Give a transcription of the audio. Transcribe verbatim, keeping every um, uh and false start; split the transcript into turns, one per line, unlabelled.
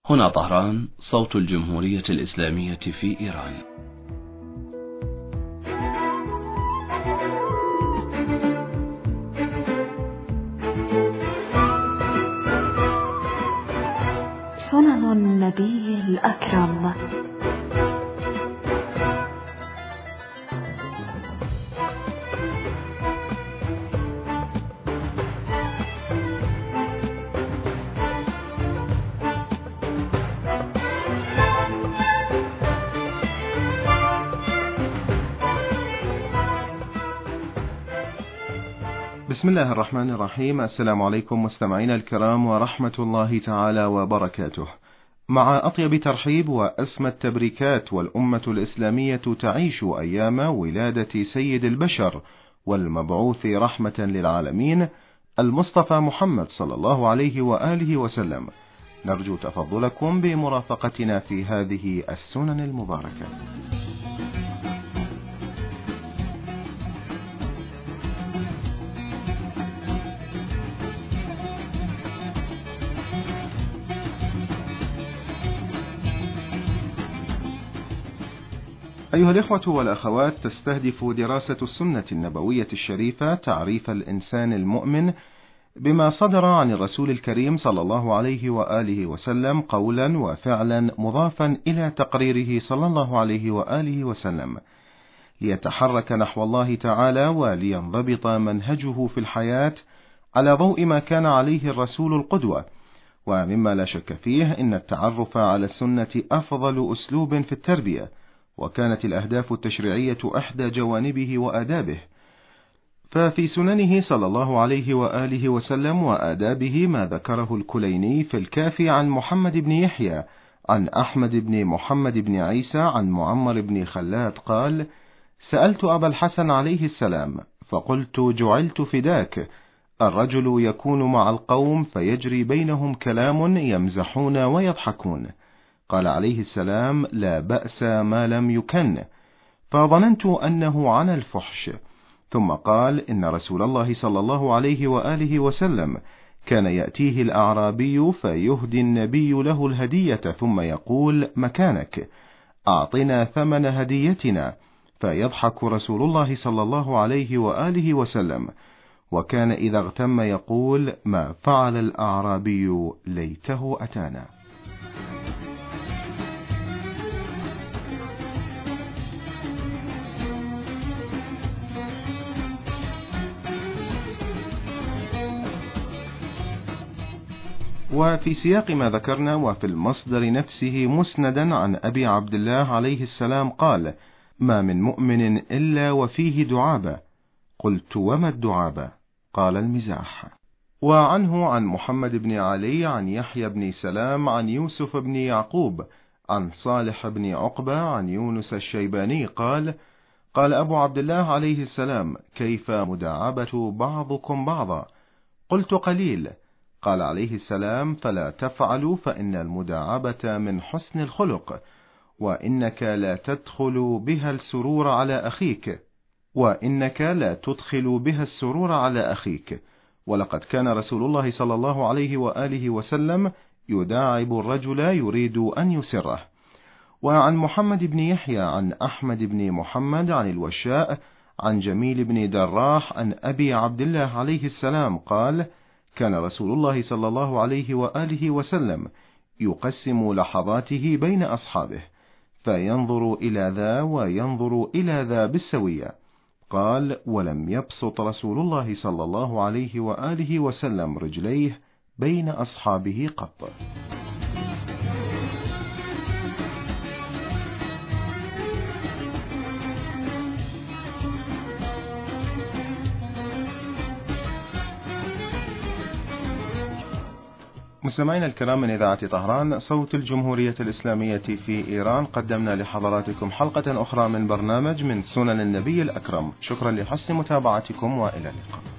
هنا طهران، صوت الجمهورية الإسلامية في إيران.
سنن النبي الأكرم.
بسم الله الرحمن الرحيم. السلام عليكم مستمعينا الكرام ورحمة الله تعالى وبركاته. مع أطيب ترحيب وأسمى التبريكات، والأمة الإسلامية تعيش أيام ولادة سيد البشر والمبعوث رحمة للعالمين المصطفى محمد صلى الله عليه وآله وسلم. نرجو تفضلكم بمرافقتنا في هذه السنن المباركة. أيها الإخوة والأخوات، تستهدف دراسة السنة النبوية الشريفة تعريف الإنسان المؤمن بما صدر عن الرسول الكريم صلى الله عليه وآله وسلم قولا وفعلا مضافا إلى تقريره صلى الله عليه وآله وسلم، ليتحرك نحو الله تعالى ولينضبط منهجه في الحياة على ضوء ما كان عليه الرسول القدوة. ومما لا شك فيه إن التعرف على السنة أفضل أسلوب في التربية، وكانت الأهداف التشريعية إحدى جوانبه وآدابه. ففي سننه صلى الله عليه وآله وسلم وآدابه ما ذكره الكليني في الكافي عن محمد بن يحيى عن أحمد بن محمد بن عيسى عن معمر بن خلاد قال: سألت أبا الحسن عليه السلام فقلت: جعلت فداك، الرجل يكون مع القوم فيجري بينهم كلام يمزحون ويضحكون. قال عليه السلام: لا بأس ما لم يكن، فظننت أنه عن الفحش. ثم قال: إن رسول الله صلى الله عليه وآله وسلم كان يأتيه الأعرابي فيهدي النبي له الهدية ثم يقول: مكانك، أعطنا ثمن هديتنا، فيضحك رسول الله صلى الله عليه وآله وسلم. وكان إذا اغتم يقول: ما فعل الأعرابي ليته أتانا. وفي سياق ما ذكرنا وفي المصدر نفسه مسندا عن أبي عبد الله عليه السلام قال: ما من مؤمن إلا وفيه دعابة. قلت: وما الدعابة؟ قال: المزاح. وعنه عن محمد بن علي عن يحيى بن سلام عن يوسف بن يعقوب عن صالح بن عقبة عن يونس الشيباني قال: قال أبو عبد الله عليه السلام: كيف مداعبة بعضكم بعضا؟ قلت: قليل. قال عليه السلام: فلا تفعلوا، فإن المداعبة من حسن الخلق، وإنك لا تدخل بها السرور على أخيك وإنك لا تدخل بها السرور على أخيك. ولقد كان رسول الله صلى الله عليه وآله وسلم يداعب الرجل يريد أن يسره. وعن محمد بن يحيى عن أحمد بن محمد عن الوشاء عن جميل بن دراح عن أبي عبد الله عليه السلام قال: كان رسول الله صلى الله عليه وآله وسلم يقسم لحظاته بين أصحابه، فينظر إلى ذا وينظر إلى ذا بالسوية. قال: ولم يبسط رسول الله صلى الله عليه وآله وسلم رجليه بين أصحابه قط. مستمعينا الكرام، من إذاعة طهران صوت الجمهورية الإسلامية في إيران، قدمنا لحضراتكم حلقة أخرى من برنامج من سنن النبي الأكرم. شكرا لحسن متابعتكم، وإلى اللقاء.